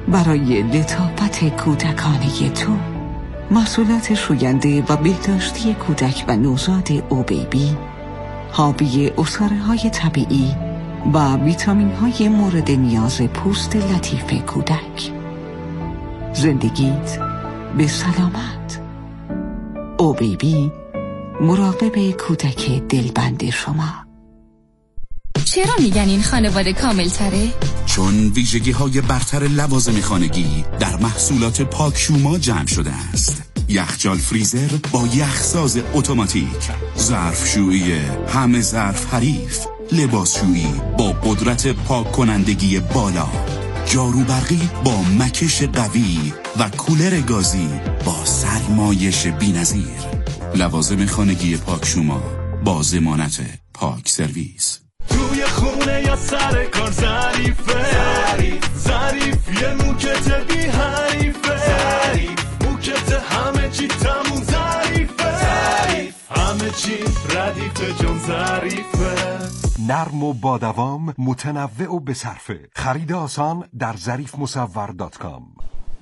برای لطافت کودکانه تو. محصولات شوینده و بهداشتی کودک و نوزاد او بیبی، حاوی عصاره‌های طبیعی و ویتامین‌های مورد نیاز پوست لطیف کودک. زندگیت به سلامت. او بیبی، مراقب کودک دلبند شما. چرا میگن این خانواده کامل تره؟ چون ویژگی‌های برتر لوازم خانگی در محصولات پاکشوما جمع شده است. یخچال فریزر با یخساز اتوماتیک، ظرفشویی همه ظرف حریف، لباسشویی با قدرت پاک کنندگی بالا، جارو برقی با مکش قوی و کولر گازی با سرمایش بی‌نظیر. لوازم خانگی پاکشوما با ضمانت پاک سرویس. توی خونه یا سر کار ظریفه، ظریف یه موکت بی حریفه، موکت همه چی تموم ظریفه، همه چی ردیفه جون ظریفه. نرم و با دوام، متنوع و بصرفه. خرید آسان در ظریفمصور.com.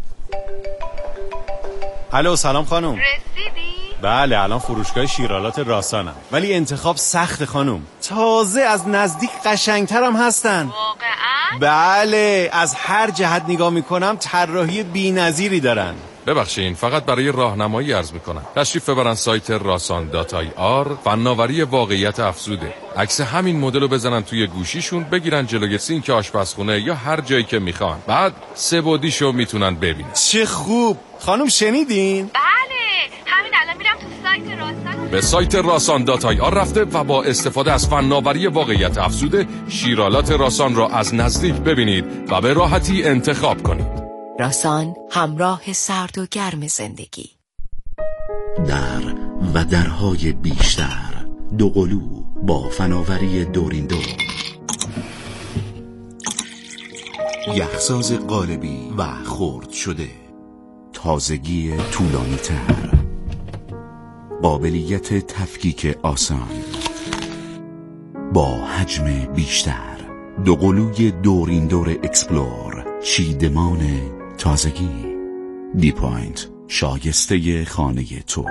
الو سلام خانم. رسیدی؟ بله الان فروشگاه شیرالات راسانم، ولی انتخاب سخت خانم. تازه از نزدیک قشنگترم هستن. واقعا؟ بله از هر جهت نگاه میکنم طراحی بی‌نظیری دارن. ببخشین فقط برای راهنمایی عرض میکنم تشریف ببرن سایت rasan.ir. فناوری واقعیت افزوده. عکس همین مدل رو بزنن توی گوشیشون، بگیرن جلوی سینک آشپزخونه یا هر جایی که میخوان، بعد 3 بعدیشو میتونن ببینن. چه خوب خانم، شنیدین؟ بله همین الان میرم تو سایت راسان. به سایت rasan.ir رفته و با استفاده از فناوری واقعیت افزوده شیرالات راسان را از نزدیک ببینید و به راحتی انتخاب کنید. راسان، همراه سرد و گرم زندگی. در و درهای بیشتر، دوقلو با فناوری دورین دور، یخساز قالبی و خرد شده، تازگی طولانی تر، قابلیت تفکیک آسان با حجم بیشتر. دوقلوی دورین دور اکسپلور، چیدمان تازگی. دی پوینت، شایسته خانه تو.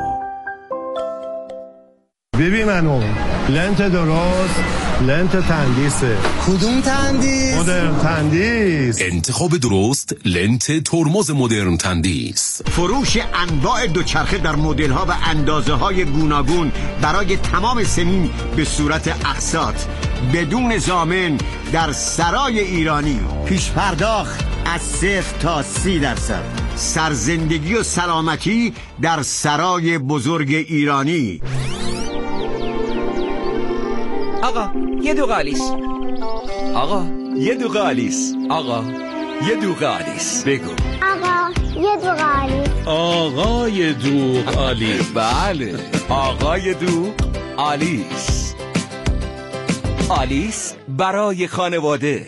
ببین منو لنت درست، لنت تندیسه. کدوم تندیس؟ مدرن تندیس. انتخاب درست، لنت ترمز مدرن تندیس. فروش انواع دوچرخه در مدل ها و اندازه های گوناگون برای تمام سنین به صورت اقساط بدون ضامن در سرای ایرانی. پیش پرداخت از 0 تا 30%. سرزندگی و سلامتی در سرای بزرگ ایرانی. آقا یه دو قالیس. آقا یه دو قالیس. آقا یه دو قالیس. بگو آقا یه دو قالیس. آقا یه دو قالیس. بله آقا یه دو قالیس. آلیس برای خانواده.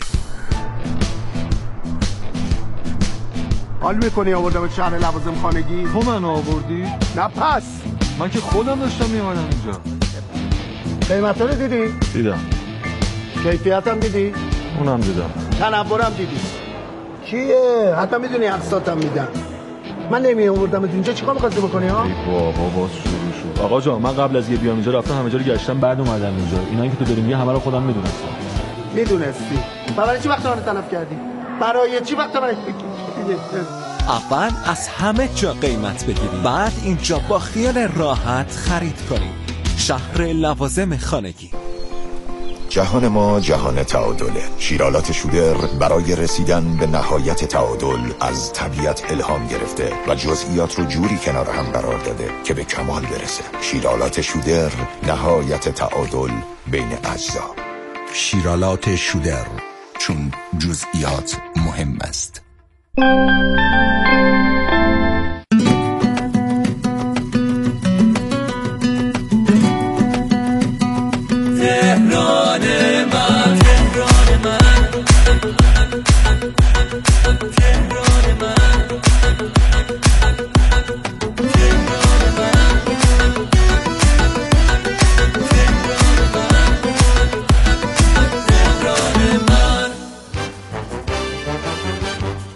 حال میکنی آوردم شهر لوازم خانگی؟ تو من آوردی؟ نه پس من که خودم داشتم میامدم اینجا. قیمت رو دیدی؟ دیدم. کیفیت هم دیدی؟ اونم دیدم. تنورم دیدی؟ کیه؟ حتی میدونی اقساطم میدن. من نمی آوردم اینجا چیکار می‌خواستی بکنی ها؟ ای بابا باز شروع شد. آقا جان من قبل از یه بیام اینجا رفتم همه جا رو گشتم بعد اومدم اینجا. اینایی که تو داری میگی همه رو خودم میدونستم. میدونستی؟ برای چی وقت من تلف کردی؟ برای چی وقت من اول از همه جا قیمت بگیرید، بعد اینجا با خیال راحت خرید کنید. شهر لوازم خانگی. جهان ما جهان تعادله. شیرالات شودر برای رسیدن به نهایت تعادل از طبیعت الهام گرفته و جزئیات رو جوری کنار هم قرار داده که به کمال برسه. شیرالات شودر، نهایت تعادل بین اجزا. شیرالات شودر، چون جزئیات مهم است.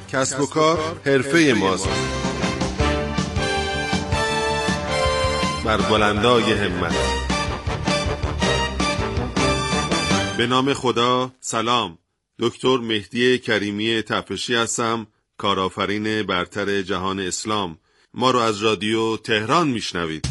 کسب و کار حرفه ماست. بر بلندای همت. به نام خدا. سلام، دکتر مهدی کریمی تفشی هستم، کارآفرین برتر جهان اسلام. ما رو از رادیو تهران میشنوید.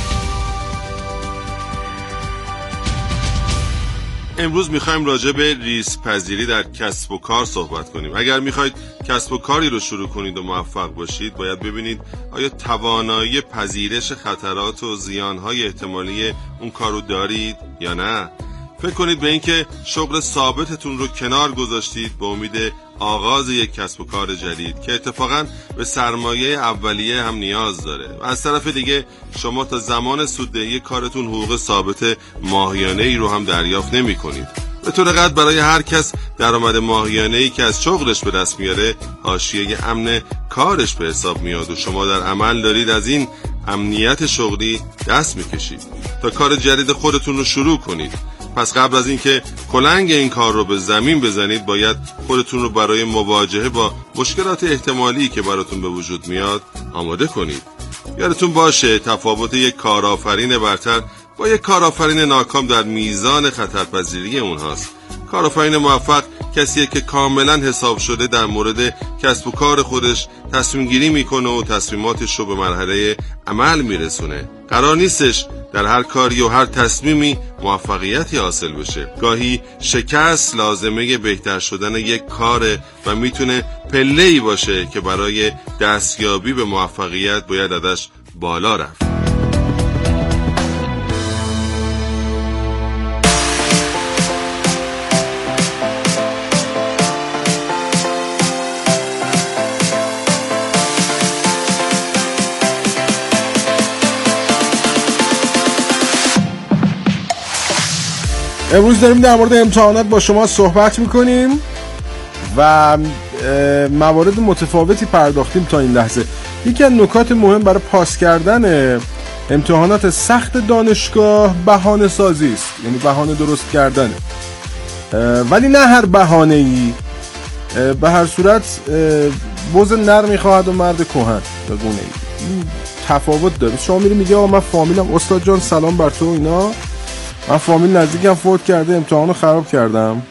امروز میخوایم راجع به ریسک پذیری در کسب و کار صحبت کنیم. اگر میخواید کسب و کاری رو شروع کنید و موفق باشید، باید ببینید آیا توانایی پذیرش خطرات و زیانهای احتمالی اون کار رو دارید یا نه. فکر کنید به اینکه شغل ثابتتون رو کنار گذاشتید به امید آغاز یک کسب و کار جدید که اتفاقاً به سرمایه اولیه هم نیاز داره و از طرف دیگه شما تا زمان سوددهی کارتون حقوق ثابت ماهیانه‌ای رو هم دریافت نمی‌کنید. به طور قطع برای هر کس درآمد ماهیانه‌ای که از شغلش به دست میاره حاشیه امن کارش به حساب میاد و شما در عمل دارید از این امنیت شغلی دست میکشید تا کار جدید خودتون رو شروع کنید. پس قبل از اینکه کلنگ این کار رو به زمین بزنید، باید خودتون رو برای مواجهه با مشکلات احتمالی که براتون به وجود میاد آماده کنید. یادتون باشه تفاوت یک کارآفرین برتر با یک کارآفرین ناکام در میزان خطرپذیری اونهاست. کارآفرین موفق کسیه که کاملا حساب شده در مورد کسب و کار خودش تصمیم گیری میکنه و تصمیماتش رو به مرحله عمل میرسونه. قرار نیستش در هر کاری و هر تصمیمی موفقیتی حاصل بشه. گاهی شکست لازمه بهتر شدن یک کاره و میتونه پله‌ای باشه که برای دستیابی به موفقیت باید ازش بالا رفت. امروز داریم در مورد امتحانات با شما صحبت میکنیم و موارد متفاوتی پرداختیم تا این لحظه. یکی از نکات مهم برای پاس کردن امتحانات سخت دانشگاه بهانه سازی است، یعنی بهانه درست کردنه، ولی نه هر بهانه‌ای. به هر صورت بز نر میخواهد و مرد کهن به گونه ای. این تفاوت داره. شما میری میگه آقا من فامیلم، استاد جان سلام بر تو، اینا من فامیل نزدیکم فوت کرده، امتحانو خراب کردم.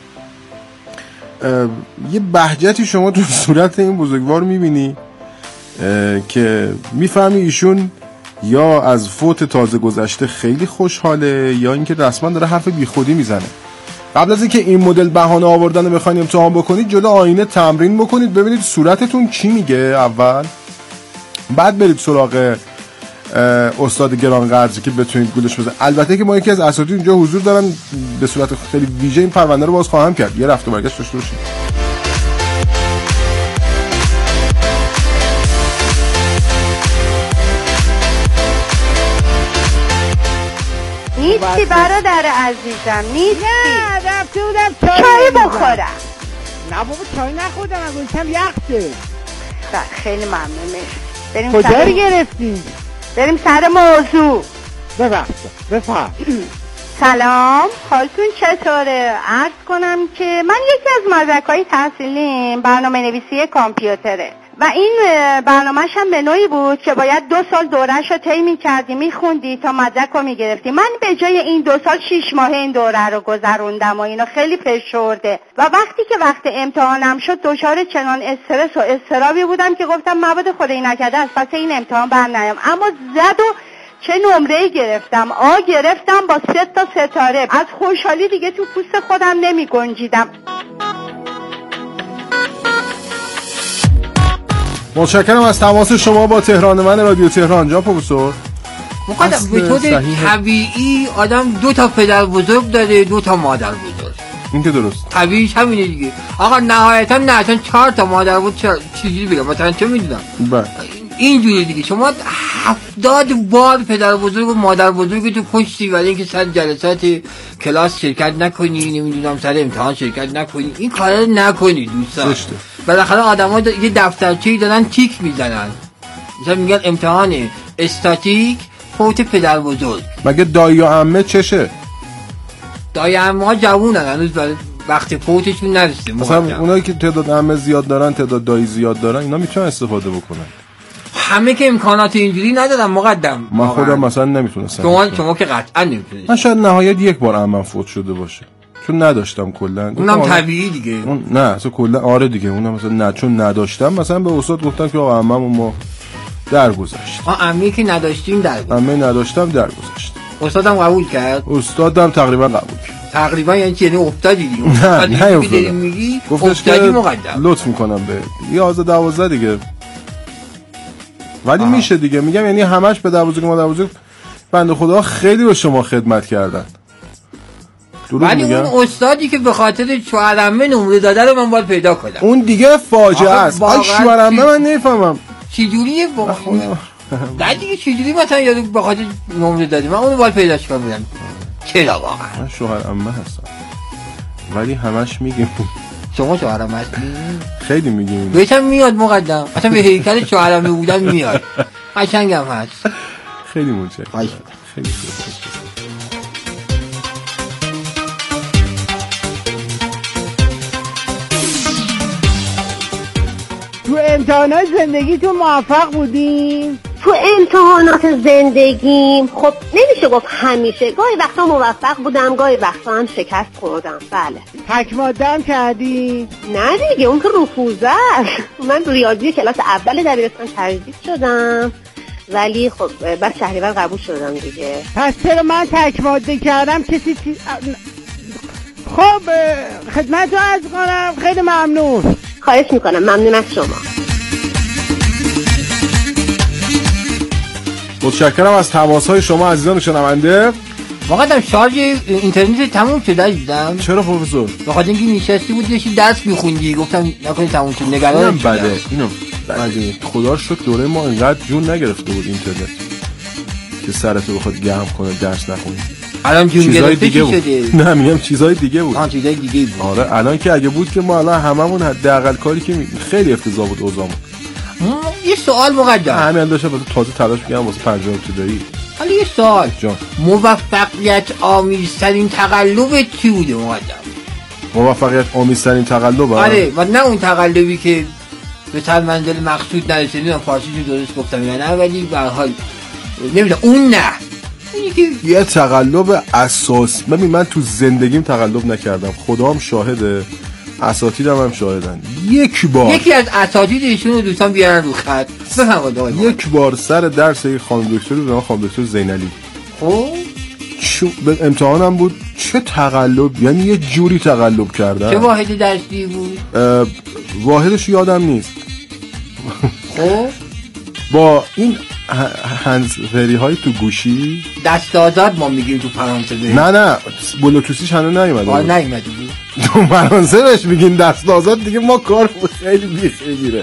یه بهجتی شما تو صورت این بزرگوار میبینی که میفهمی ایشون یا از فوت تازه گذشته خیلی خوشحاله یا اینکه رسما داره حرف بیخودی میزنه. قبل از اینکه این مدل بهانه آوردن رو بخواید امتحان بکنید، جلو آینه تمرین بکنید ببینید صورتتون چی میگه اول، بعد برید سراغ استاد گرانقدری که بتونید گولش بزنید. البته که ما یکی از اساتید اینجا حضور دارن، به صورت خیلی ویژه این پرونده رو باز خواهم کرد، یه رفت و برگشت داشته باشید. نیستی برادر عزیزم، نیستی. نه رفته بودم چای بخورم. نه بابا چای نخوردم، من گفتم یخته. خیلی ممنون. بریم کجا رو گرفتیم؟ بریم سر موضوع. بفهم. سلام، حالتون چطوره؟ عرض کنم که من یکی از مدرک‌های تحصیلیم برنامه نویسی کامپیوتره و این برنامه‌ش هم به نوعی بود که باید 2 سال دوره‌شو طی می‌کردی، می‌خوندی تا مدرک رو می‌گرفتی. من به جای این 2 سال 6 ماه این دوره رو گذروندم و اینو خیلی فشرده و وقتی که وقت امتحانم شد دچار چنان استرس و اضطرابی بودم که گفتم مبادا خدای نکرده از پس این امتحان برنیام. اما زد و چه نمره‌ای گرفتم، گرفتم با 3 تا ستاره. از خوشحالی دیگه تو پوست خودم نمی گنجیدم. متشکرم از تماس شما با تهران من رادیو تهران. جا پروفسور متد طبیعی آدم 2 تا پدر بزرگ داره، 2 تا مادر بزرگ. این که درست طبیعیش همینه دیگه. آقا نهایتا نه اصلا 4 تا مادر بود چیزی بگم مثلا چه میدونم اینجوری دیگه. شما 70 بار پدر بزرگ و مادر بزرگ تو پشتی، ولی اینکه سر جلسات کلاس شرکت نکنی، نمیدونم سر امتحان شرکت نکنی، این کارا رو نکنی دوستان. بالاخره آدم‌ها یه دفترچه‌ای دارن تیک میزنن، مثلا میگن امتحان استاتیک فوت پدر بزرگ. مگه دایی و عمه چشه؟ دایی عمه ها جوونن هنوز، وقت فوتشون نرسیده. مثلا اونایی که تعداد عمه زیاد دارن، تعداد دایی زیاد دارن، اینا میتونن استفاده بکنن. همه که امکانات اینجوری ندارن مقدم. من خودم مثلا نمیتونستم. شما که قطعا نمیتونید. من شاید نهایت یک بار عمم فوت شده باشه. چون نداشتم کلا. اونم طبیعی دیگه. نه اصلا کلا آره دیگه، اونم مثلا نه چون نداشتم، مثلا به استاد گفتم که آقا عمم ما درگذشت. عمه که نداشتیم درگذشت. عمه نداشتم درگذشت. استادم قبول کرد. استادم تقریبا قبول کرد. تقریبا یعنی چه افتادی دیگه. نه افتادی میگی گفتش که لطف میکنم به 11-12 دیگه. ولی میشه دیگه، میگم یعنی همش به بزرگ مادر بزرگ بنده خدا خیلی به شما خدمت کردن. ولی اون استادی که به خاطر شوهرمه نمره داده رو من باید پیدا کنم. اون دیگه فاجعه است. آ شوهرمه من نمیفهمم چجوریه نه دیگه چجوری مثلا یارو به خاطر نمره داده من اونو باید پیداش کنم. چرا واقعا؟ من شوهرمه هستم ولی همش میگیم. شما شوهرمه هستی؟ خیلی میگیم. بهشم میاد مقدم. اصلا به هیکل شوهرمه بودن میاد. قشنگم هست. خیلی متشکرم. خیلی تو امتحانات زندگیتون موفق بودین؟ تو امتحانات زندگیم خب نمیشه گفت همیشه، گاهی وقتا موفق بودم، گاهی وقتا هم شکست خوردم. بله. تک ماده هم کردی؟ نه دیگه اون که رفوزه است. من ریاضی کلاس اول دبیرستان تجدید شدم ولی خب بعد شهریور قبول شدم دیگه. پس چرا من تک ماده کردم کسی خب خدمتتون عرض کنم خیلی ممنون. خواهش میکنم. ممنون از شما. متشکرم از تماس‌های شما عزیزان شنونده. واقعا شارژ اینترنت تموم شده دیدم. چرا پروفسور؟ بخاطر اینکه نشستی بود داشتی درس می‌خوندی گفتم نکنی تموم شد. نگران بده. اینو بده. خدا رو شکر دوره ما اینقدر جون نگرفته بود اینترنت که سرتو بخواد گرم کنه درس نخونی. الان جون گرفته شده. نه میگم چیزای دیگه بود. چیزای دیگه بود. آره الان که اگه بود که ما الان هممون حداقل کاری که خیلی افتضاح بود اوضاعمون. یه سوال مقدم. همین داشتم واسه تازه تلاش می‌کردم واسه پنجم ابتدایی. حالا یه سوال. جان. موفقیت آمیزترین تقلب چی بوده مقدم؟ موفقیت آمیزترین تقلب؟ آره و نه اون تقلبی که به سر منزل مقصود نرسیدیم. فارسیشو درست گفتم یا نه ولی به هر حال نمیدونم اون نه. یه تقلب اساس. ببین من تو زندگیم تقلب نکردم، خدام شاهده، اساتیدم هم شاهدن. یک بار یکی از اساتید ایشون رو دوستان بیارن رو خط بفرمایید. یک بار سر درس خانم دکتر به نام خانم دکتر زینالی خب به امتحانم بود. چه تقلب، یعنی یه جوری تقلب کردن. چه واحد درسی بود؟ واحدش یادم نیست. خب با این هنزفری های تو گوشی دست آزاد ما میگیم تو فرانسه. نه بلوتوسیش هنوز نیومده. نیومده بود. تو فرانسه بهش میگین دست آزاد دیگه. ما کار خیلی بیخیره.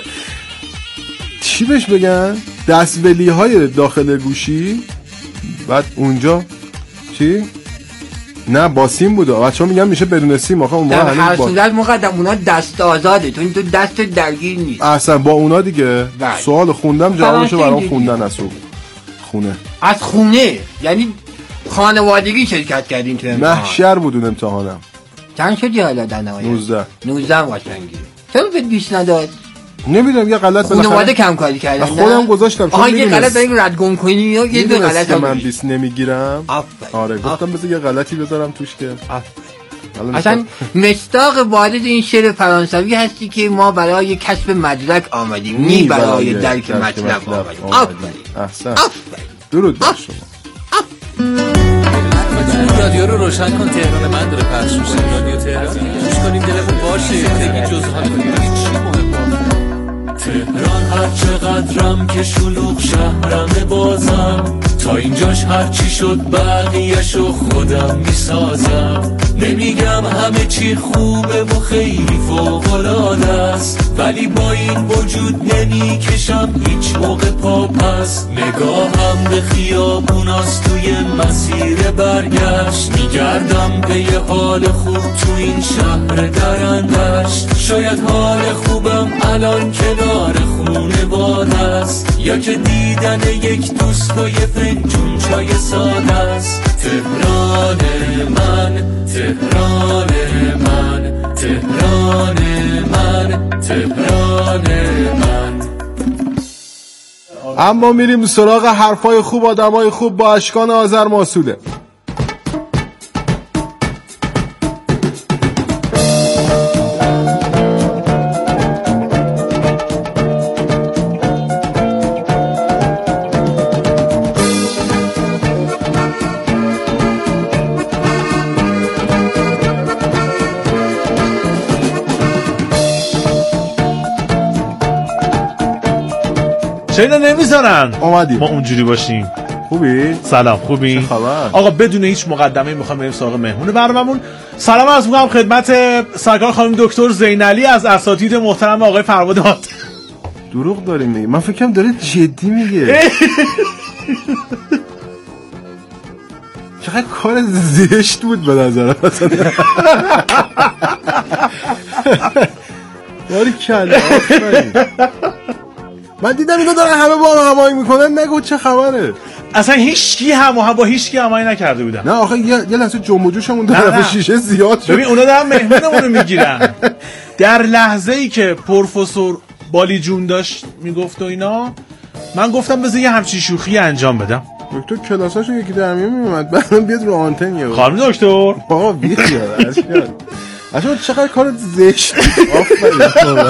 چی بهش بگن؟ دستولی های داخل گوشی. بعد اونجا چی؟ نه با سیم بوده. بچه‌ها میگن میشه بدون سیم. آخه اون در هر صورت مقدم اونا دست آزاده. تو دست درگیر نیست. اصلا با اونا دیگه سوال خوندم جوابشو برام خوندن از خونه. از خونه یعنی خانوادگی شرکت کردین تو امتحان؟ محشر بود اون امتحانم. چند شدی حالا در نهایت؟ 19 قشنگی. چرا بهت 20 نداد؟ نمیدونم یه غلط بالاخره خانواده کم کاری کردن. خودم گذاشتم چون یه غلط برای رد گم کنی یا یه دو غلط من 20 نمیگیرم. آره گفتم بذار یه غلطی بذارم توش که اصلا مصداق وارد این شعر فرانسوی هستی که ما برای کسب مدرک آمدیم نی برای درک مطلب آمدیم. احسن. درود بر شما. رادیو رو روشن کن، تهران من داره پخش میشه. رادیو تهران گوش کنیم دلمون باشه. دیگه جز حال چی مهمه. تهران هر چقدرم که شلوغ شهرم بازم، تا اینجاش هرچی شد بقیه‌شو خودم میسازم. نمیگم همه چی خوبه و خیلی فوق‌العاده است، ولی با این وجود نمیکشم هیچ موقع پا پس. نگاهم به خیابوناست توی مسیر برگشت، میگردم به یه حال خوب تو این شهر درندشت. شاید حال خوبم الان کنار خونواده است، یا که دیدن یک دوست و یه فنجون چای ساده است. تهران من، تهران من، تهران من، تهران من. اما میریم سراغ حرفای خوب آدمای خوب با اشکان آذرماسوله. چرا نمیذارن اومدیم ما اونجوری باشیم؟ خوبی؟ سلام، خوبی؟ چه خبر؟ آقا بدون هیچ مقدمه میخوام بریم سراغ مهمون برنامه‌مون. سلام عرض می‌کنم خدمت سرکار خانم دکتر زینالی از اساتید محترم آقای فرباد هات. دروغ داری میگی؟ من فکرم داره جدی میگه. چقدر کار زشت بود به نظرم مثلا. باری کلا من دیدم اینا دارن همه با هم هماهنگ میکنن، نگو چه خبره. اصلا هیچکی با هیچکی هماهنگ نکرده بودن. نه آخه یه لحظه جنب و جوشمون طرف شیشه زیاد شد. ببین اونا دارن مهمونمون رو میگیرن. در لحظه‌ای که پروفسور بالی جون داشت میگفت و اینا، من گفتم بذار یه همچین شوخی انجام بدم. دکتر کلاساشو یکی در میون میومد بعدم بیاد رو آنتن یه خانم دکتر بابا بیاد اصلا چقدر کار زشت. آفرین.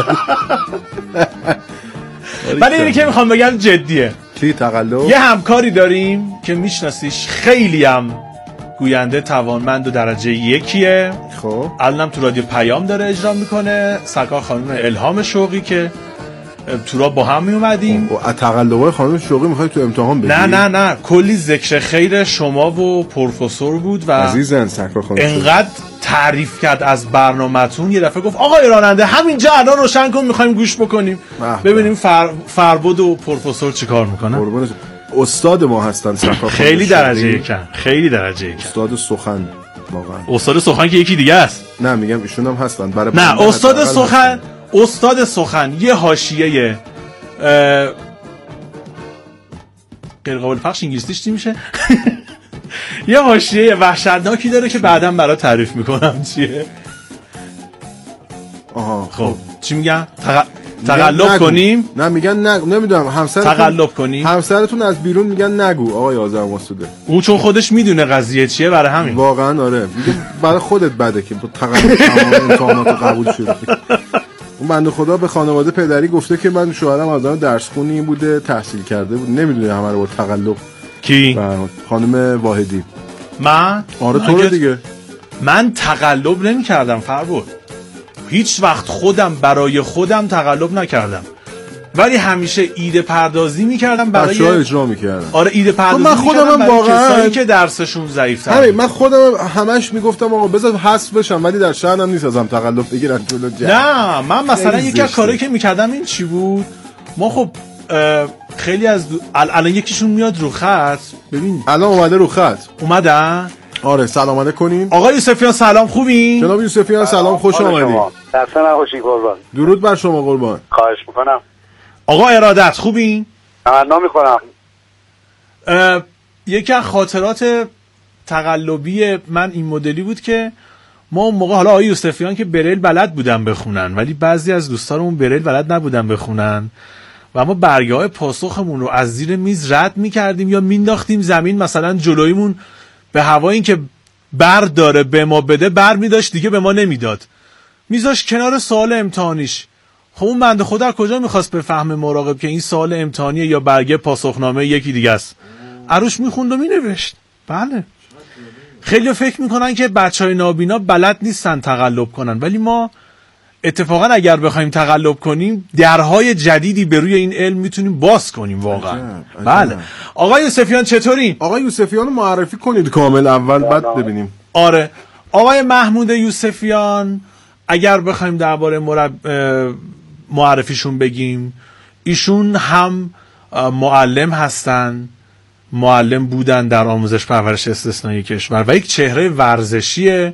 ولی اینی که میخوام بگم جدیه. چی تقلب؟ یه همکاری داریم که میشناسیش، خیلی هم گوینده توانمند و درجه یکیه. خب الانم تو رادیو پیام داره اجرا میکنه، سرکار خانم الهام شوقی که تو را با هم میومدیم. و تقلبای خانم شوقی میخوای تو امتحان بگی؟ نه کلی ذکر خیر شما و پروفسور بود و عزیزن سرکار خانم انقدر تعریف کرد از برنامه‌تون. یه دفعه گفت آقای راننده همینجا الان روشن کن میخوایم گوش بکنیم ببینیم فرباد و پروفسور چیکار میکنن. استاد ما هستن سرکار خانم. خیلی درجه یکن، خیلی درجه یکن. استاد سخن واقعا. استاد سخن که یکی دیگه است. نه میگم ایشون هم هستن. برای نه استاد سخن یه حاشیه غیر قابل پخش انگلیسیش چی میشه؟ یه حاشیه وحشتناکی داره که بعداً برات تعریف میکنم چیه. آها خب چی میگن؟ تقلب کنیم؟ نه میگن نگو. نمیدونم همسرتون تقلب کنیم؟ همسرتون از بیرون میگن نگو آقای آذرماسوله. اون چون خودش میدونه قضیه چیه برای همین. واقعا آره میگه برای خودت بده که با تقلب تمام امتحانات قبول شدی. اون بنده خدا به خانواده پدری گفته که من شوهرم آدم درس خونی بوده، تحصیل کرده بود، نمیدونه همه رو با تقلب. کی؟ خانم واحدی. من؟ آره تو رو دیگه. من تقلب نمی کردم فرباد. هیچ وقت برای خودم تقلب نکردم، ولی همیشه ایده پردازی میکردم برای بچه‌ها اجرا میکردم. آره ایده پردازی من خودم واقعا کسایی که درسشون ضعیف‌تره. من خودم همش میگفتم آقا بذار حذف بشم، ولی در شأنم نیست ازم تقلب بگیرن جلو جمع. نه من مثلا یکی از کارهایی که میکردم این چی بود، ما خب خیلی از الان یکیشون میاد رو خط. ببین الان اومده رو خط. اومدن؟ آره سلام علیکم کنیم. آقا یوسفیان سلام، خوبین؟ جناب یوسفیان سلام، خوش آمدید. دست نباشید قربان. درود بر شما قربان. خواهش میکنم. آقا ارادت خوبین؟ تمنا میکنم. یکی از خاطرات تقلبی من این مدلی بود که ما اون موقع، حالا آقای یوسفیان که بریل بلد بودن بخونن، ولی بعضی از دوستانمون بریل بلد نبودن بخونن و ما برگه‌های پاسخمون رو از زیر میز رد می‌کردیم یا مینداختیم زمین، مثلا جلویمون به هوا این که بر داره به ما بده بر می‌داشت دیگه به ما نمیداد، میذاش کنار سوال امتحانیش. خب اون بنده خدا کجا می‌خواست بفهمه مراقب که این سوال امتحانیه یا برگه پاسخنامه یکی دیگه است؟ عروش می‌خوند و مینوشت. بله خیلی فکر میکنن که بچهای نابینا بلد نیستن تقلب کنن، ولی ما اتفاقا اگر بخوایم تقلب کنیم درهای جدیدی به روی این علم میتونیم باز کنیم واقعا. بله آقای یوسفیان چطورین؟ آقای یوسفیان رو معرفی کنید کامل اول بعد ببینیم. آره آقای محمود یوسفیان اگر بخوایم درباره معرفیشون بگیم، ایشون هم معلم هستن، معلم بودن در آموزش پرورش استثنایی کشور و یک چهره ورزشی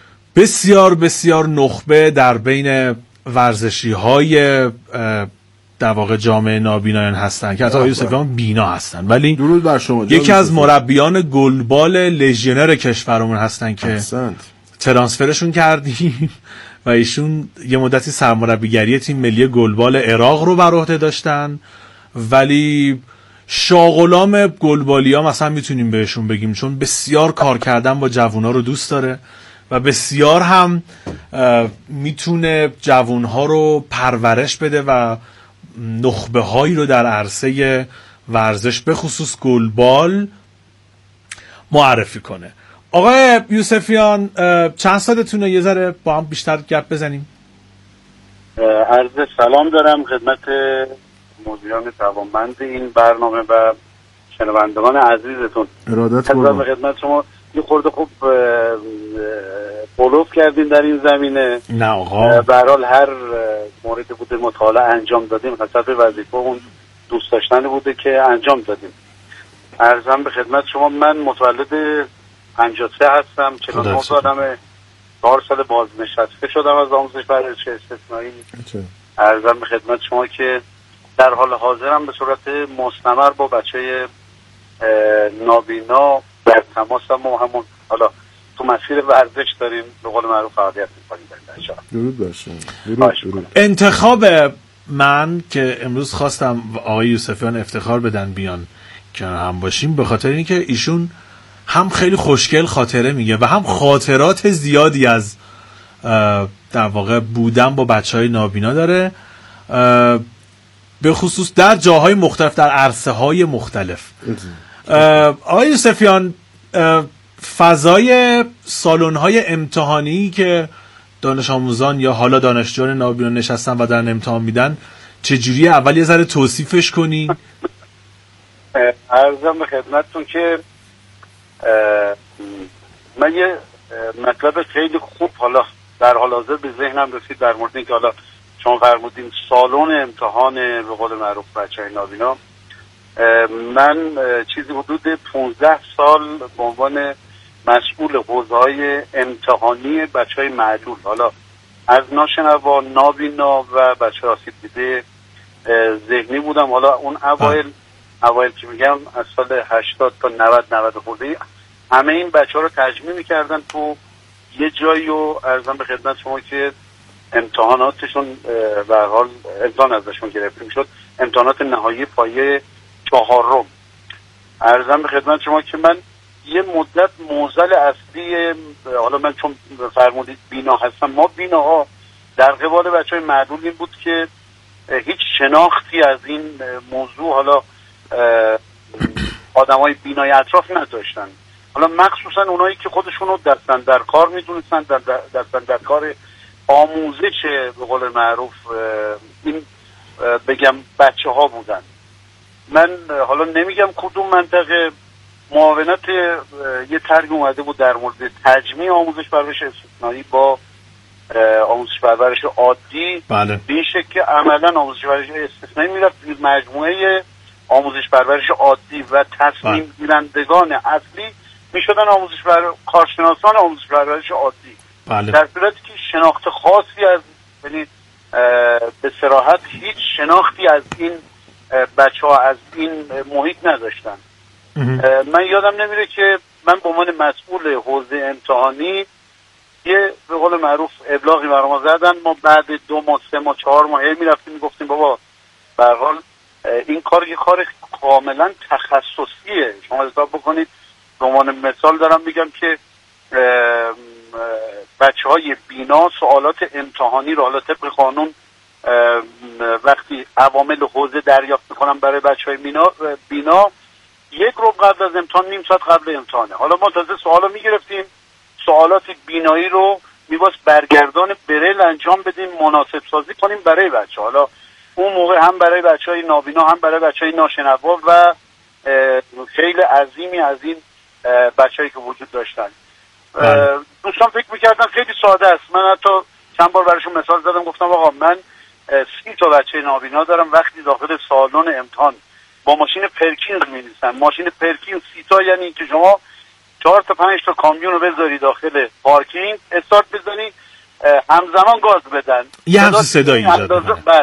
بسیار بسیار نخبه در بین ورزشی های در واقع جامعه نابینایان هستن که حتی آقای یوسفیان بینا هستن، ولی درود بر شما. یکی از مربیان گلبال لژیونر کشورمون هستن که ترانسفرشون کردیم و ایشون یه مدتی سرمربیگری تیم ملی گلبال عراق رو بر عهده داشتن، ولی شاغلام گلبالیا مثلا میتونیم بهشون بگیم، چون بسیار کار کردن با جوونا رو دوست داره و بسیار هم میتونه جوانها رو پرورش بده و نخبه هایی رو در عرصه ورزش به خصوص گلبال معرفی کنه. آقای یوسفیان چند سالتونه؟ یه ذره با هم بیشتر گپ بزنیم. عرض سلام دارم خدمت مدیران توانمند این برنامه و شنوندگان عزیزتون. ارادت قربان. خدمت شما یه خورده خوب بلوف کردین در این زمینه. نه آقا، به هر حال هر موردی بوده مطالعه انجام دادیم، حسب وظیفه اون دوست داشتن بوده که انجام دادیم. عرضم به خدمت شما من متولد 53 هستم، 49 سالمه، 4 سال بازنشسته شدم از آموزش پرورش استثنایی. عرضم به خدمت شما که در حال حاضرم به صورت مستمر با بچه نابینا در تماسم و همون حالا تو مسیر ورزش داریم به قول معروف فعالیت می‌کنیم. درود باشه. درود. انتخاب من که امروز خواستم آقای یوسفیان افتخار بدن بیان که هم باشیم به خاطر اینکه ایشون هم خیلی خوشگل خاطره میگه و هم خاطرات زیادی از در واقع بودن با بچهای نابینا داره، به خصوص در جاهای مختلف، در عرصه های مختلف. آقای یوسفیان، فضای سالن های امتحانی که دانش آموزان یا حالا دانشجویان نابینا نشستن و دارن امتحان میدن چجوریه؟ اول یه ذره توصیفش کنی. عرضم به خدمتتون که من یه مطلب خیلی خوب حالا در حال حاضر به ذهنم رسید در مورد اینکه حالا شما فرمودین سالن امتحان به قول معروف بچه‌های نابینا. من چیزی حدود 15 سال به عنوان مسئول حوزه‌های امتحانی بچه‌های معلول، حالا از ناشنوا، نابینا و بچه‌های آسیب دیده ذهنی بودم. حالا اون اوایل که میگم از سال 80 تا 90 خورده همه این بچه‌ها رو تجمیع می‌کردن تو یه جایی و عرضم به خدمت شما که امتحاناتشون به هر حال امتحان ازشون گرفته میشد، امتحانات نهایی پایه 4. عرضم به خدمت شما که من یه مدت معضل اصلی، حالا من چون فرمودید بینا هستم، ما بیناها در قبال بچهای معلول این بود که هیچ شناختی از این موضوع حالا آدمای بینای اطراف نداشتن، حالا مخصوصا اونایی که خودشونو دستن در کار میدونستن، دستن در کار آموزش به قول معروف این بگم بچه ها بودن. من حالا نمیگم کدوم منطقه، معاونت یه طرحی اومده بود در مورد تجمیع آموزش پرورش استثنایی با آموزش پرورش عادی. بله. به این شکل که عملا آموزش پرورش استثنایی میرفت مجموعه آموزش پرورش عادی و تصمیم گیرندگان اصلی میشدن کارشناسان آموزش پرورش عادی. بله. در صورتی که شناخت خاصی از یعنی به صراحت هیچ شناختی از این بچه ها از این محیط نداشتن. من یادم نمیره که من به عنوان مسئول حوزه امتحانی یه به قول معروف ابلاغی برای ما زدن، ما بعد 2 ماه 3 ماه 4 ماه میرفتیم میگفتیم بابا به هر حال این کار یه کار کاملا تخصصیه. شما حساب بکنید، به عنوان مثال دارم میگم که بچه های بینا سوالات امتحانی رو حالا طبق قانون وقتی عوامل حوزه دریافت میکنن برای بچه های بینا 1 رو قبل از امتحان، نیم ساعت قبل امتحانه. حالا ما تازه سوال رو میگرفتیم، سوالات بینایی رو میباس برگردان بریل انجام بدیم، مناسب سازی کنیم برای بچه. حالا اون موقع هم برای بچه های نابینا هم برای بچه های ناشنوا و خیلی عظیمی از این بچه هایی که وجود داشتن. دوستان فکر میکردن خیلی ساده است. من حتی چند بار برایشون مثال زدم، گفتم آقا من 30 تا بچه نابینا دارم، وقتی داخل سالن امتحان با ماشین پرکینز می‌نویسن. ماشین پرکینز 30 تا یعنی که شما 4 تا 5 تا کامیون رو بذاری داخل پارکینگ، استارت بزنی، همزمان گاز بدن، یه همچین صدایی ایجاد می‌کنه. بله،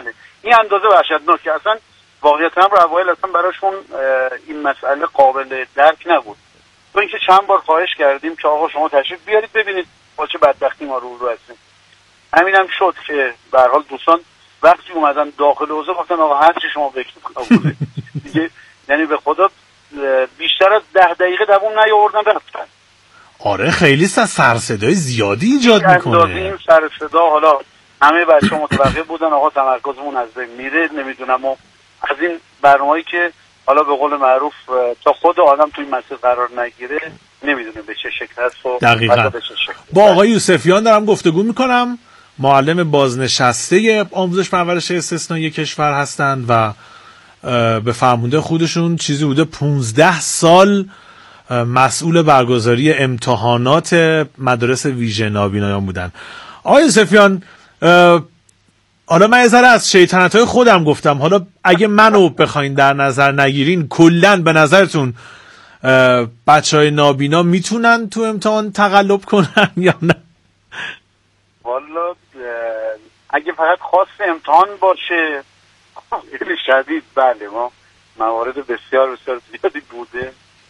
این اندازه وحشتناکه. اصلا واقعیت هم رو اوایل اصلا براشون این مسئله قابل درک نبود. تو اینکه چند بار خواهش کردیم که آقا شما تشریف بیارید ببینید با چه بدبختی ما رو هستیم. همینم شد که به هر حال دوستان وقتی اومدن داخل حوزه گفتن آقا هر چی شما بگید قبوله. دیگه یعنی به خدا بیشتر از 10 دقیقه دووم نیاوردن رفتن. آره خیلی سر صدای زیادی ایجاد میکنه. این سر صدا حالا همه بچه‌ها متوقع بودن آقا تمرکزمون از بین میره، نمیدونم و از این برنامه‌ای که حالا به قول معروف تا خود آدم توی مسیر قرار نگیره نمیدونه به چه شکل هست و دقیقاً. با آقای یوسفیان دارم گفتگو میکنم، معلم بازنشسته آموزش پرورش استثنایی کشور هستند و به فرموده خودشون چیزی بوده 15 سال مسئول برگزاری امتحانات مدارس ویژه نابینایان بودن. آقای یوسفیان، حالا من یه ذره از شیطنت‌های خودم گفتم، حالا اگه منو بخواین در نظر نگیرین کلاً به نظرتون بچهای نابینا میتونن تو امتحان تقلب کنن یا نه؟ والا اگه فقط خواست امتحان باشه خیلی شدید بله، ما موارد بسیار بسیار زیادی بوده،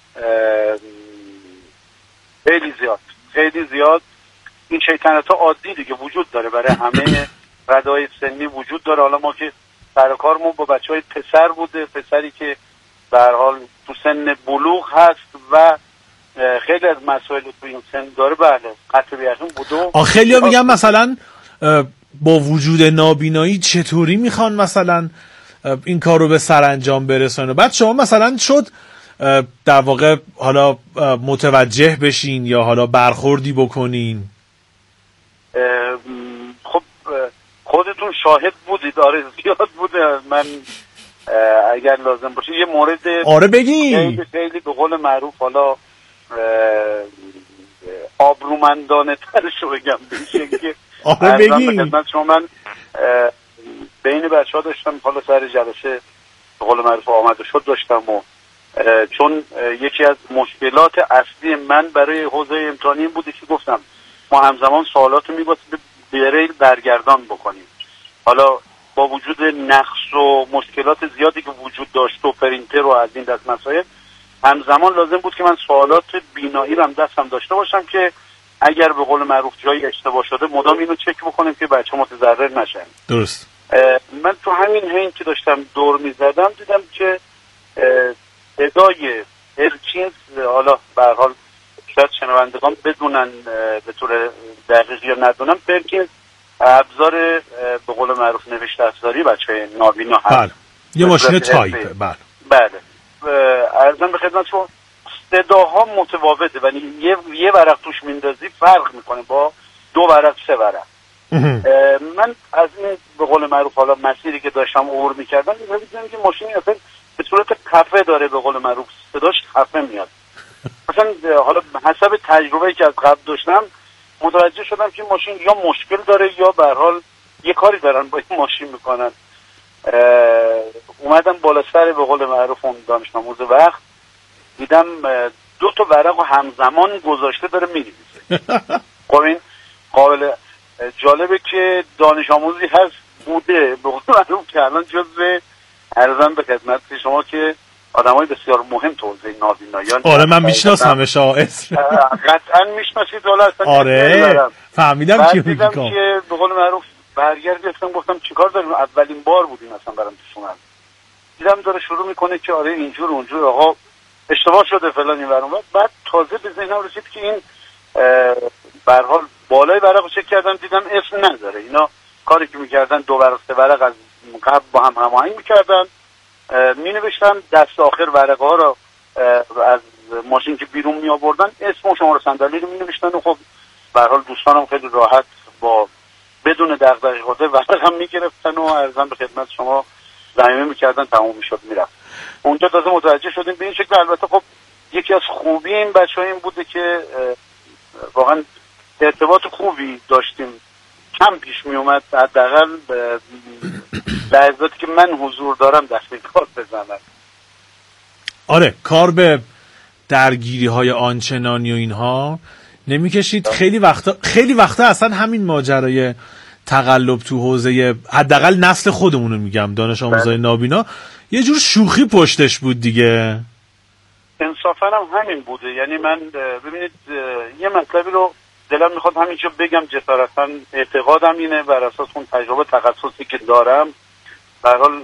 خیلی زیاد. این شیطنت‌ها عادی دیگه وجود داره برای همه ردای سنی وجود داره. حالا ما که سر کارمون با بچهای پسر بوده، پسری که به هر حال تو سن بلوغ هست و خیلی از مسائل تو این سن داره، بله قطع بی‌یقین بوده. خیلی‌ها میگن مثلا با وجود نابینایی چطوری میخوان مثلا این کار رو به سرانجام برسونن. بعد شما مثلا شد در واقع حالا متوجه بشین یا حالا برخوردی بکنین؟ خب خودتون شاهد بودید. آره زیاد بوده. من اگر لازم باشه یه مورد بگین خیلی به قول معروف حالا آبرومندانه ترشو بگم بشه که بگین. من بین بچه ها داشتم حالا سر جلسه به قول معروف آمد و شد داشتم و چون یکی از مشکلات اصلی من برای حوزه امتحانی این بوده که گفتم ما همزمان سوالات رو میباید به ریل برگردان بکنیم. حالا با وجود نقص و مشکلات زیادی که وجود داشت و پرینتر و از این دست مسائل، همزمان لازم بود که من سوالات بینایی رو هم دستم داشته باشم که اگر به قول معروف جایی اشتباه شده مدام اینو چک بکنیم که بچه متضرر نشن. درست. من تو همین حین که داشتم دور میزدم دیدم که ادای هرچیز، حالا به هر حال شاید شنوندگان بدونن به طور دقیق یا ندونن، پرکینز ابزار به قول معروف نوشته افزاری بچه نابینا هست. بله. یه ماشین تایپ. بله. عرضم به خدمت شما صداها متفاوته ولی یه ورق توش میندازی فرق میکنه با 2 ورق 3 ورق. من از این به قول معروف حالا مسیری که داشتم عبور میکردم دیدم که ماشینی اصلا به صورت خفه داره، به قول معروف صداش خفه میاد. مثلا حالا حسب تجربه‌ای که از قبل داشتم متوجه شدم که ماشین یا مشکل داره یا به هر حال یه کاری دارن با این ماشین میکنن. اومدم بالا سر به قول معروف اون دانش آموز وقت، دیدم 2 تا ورق همزمان گذاشته داره می‌نویسه. خب این قابل جالبه که دانش آموزی هست بوده به قول معروف که الان جزو عرضم به خدمت شما که آدمای بسیار مهم تو حوزه نابینایان. آره من میشناسمش اسم. قطعا میشناسید. آره فهمیدم کی میگه. که به قول معروف برگردم گفتم چیکار داریم، اولین بار بودیم مثلا برام تو شما دیدم داره شروع میکنه که آره اینجور اونجور آقا اشتباه شده فلان این ورون. بعد تازه به ذهنم رسید که این به هر حال بالای ورقو چک کردم دیدم اسم نداره. اینا کاری که میکردن 2 ورق 3 ورق از قبل با هم هماهنگ میکردن، مینوشتن دست آخر ورقه ها رو از ماشین که بیرون می آوردن اسم و شماره صندلی رو مینوشتن و خب به هر حال دوستانم خیلی راحت با بدون دغدغه خود ورق هم میگرفتن و عرضم به خدمت شما ضمیمه میکردن تموم میشد میرفت. اونجا تازه متوجه شدیم به این شکل. البته خب یکی از خوبی این بچه‌ها این بوده که واقعا ارتباط خوبی داشتیم، کم پیش می اومد حداقل لحظاتی که من حضور دارم دست به کار بزنم. آره کار به درگیری های آنچنانی و اینها نمیکشید. خیلی وقتا اصلا همین ماجرای تقلب تو حوزه حداقل نسل خودمونو میگم دانش آموزای نابینا یه جور شوخی پشتش بود دیگه. انصافا هم همین بوده. یعنی من ببینید یه مطلبی رو دلم میخواد همینجا بگم جسارتا، اعتقادم اینه بر اساس اون تجربه تخصصی که دارم، به هر حال